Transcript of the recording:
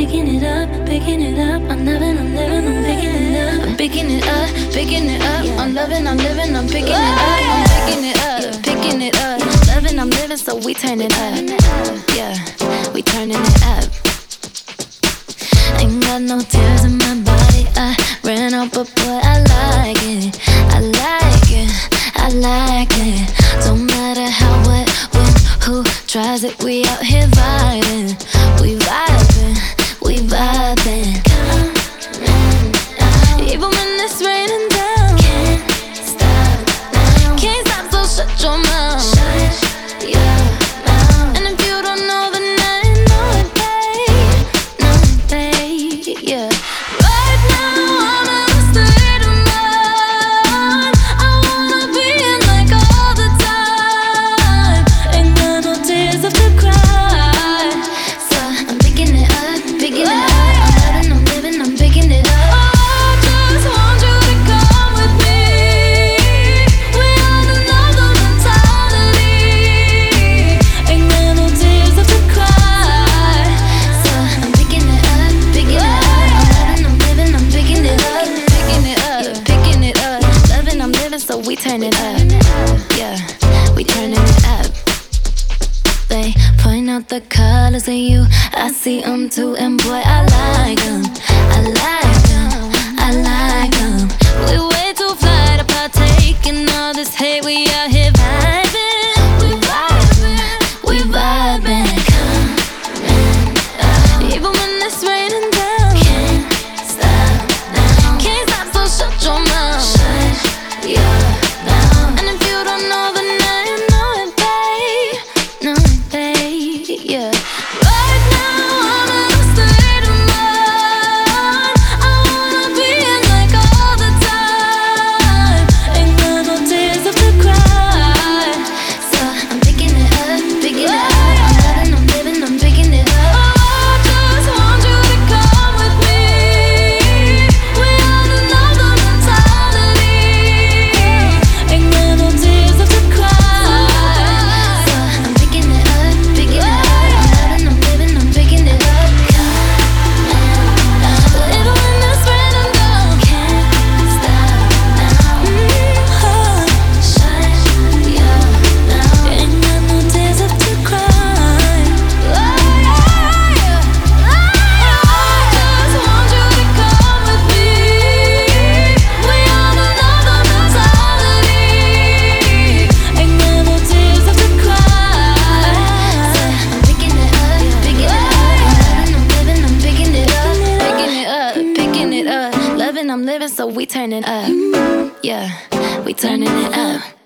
picking it up, picking it up. I'm loving, I'm living, I'm picking it up. I'm picking it up, picking it up. I'm loving, I'm living, I'm picking it up. I'm picking it up, picking it up. Loving, I'm living, so we turn it up. Yeah, we turning it up. Ain't got no tears in my body. I ran out, but boy, I like it. I like it, I like it. Don't matter how, what, when, who tries it. We out here vibing, we vibing, we vibing. Even when it's raining down, can't stop now. Can't stop, so shut your mouth. Shut your mouth. And if you don't know, then I know it, babe. No, babe, yeah. Right now I'm in a state of mind. I wanna be in like all the time. Ain't got no tears left to cry. So I'm picking it up, picking it up. I'm loving, I'm living, I'm picking it up. So we turn it up, yeah, we turning it up. They point out the colors of you, I see them too, and boy, I like them, I like them, I like them. We way too fly to partake in all this hate, we out here vibing, we vibing, we vibing. Even when it's raining down, can't stop now. Can't stop, so shut your mouth. Yeah. And if you don't know, then I know it, babe. No, babe, yeah. Right now I'm in a state of mind. I wanna be in like all the time. Ain't got no tears left to cry. So I'm picking it up, picking it up. I'm loving, I'm living, I'm picking it up. Oh, I just want you to come with me. We are another mentality. Ain't got no tears left to cry. So I'm picking it up, picking it up. I'm loving, I'm living, I'm picking it up. Even when it's raining down, can't stop now. Shut your mouth. Ain't got no tears left to cry. I just want you to come with me. We on another mentality. Ain't got no tears left to cry. So I'm picking it up, picking it up. I'm living, I'm picking it up, picking it up, picking it up. Loving, I'm living, so we turn it up. Yeah, we turning it up.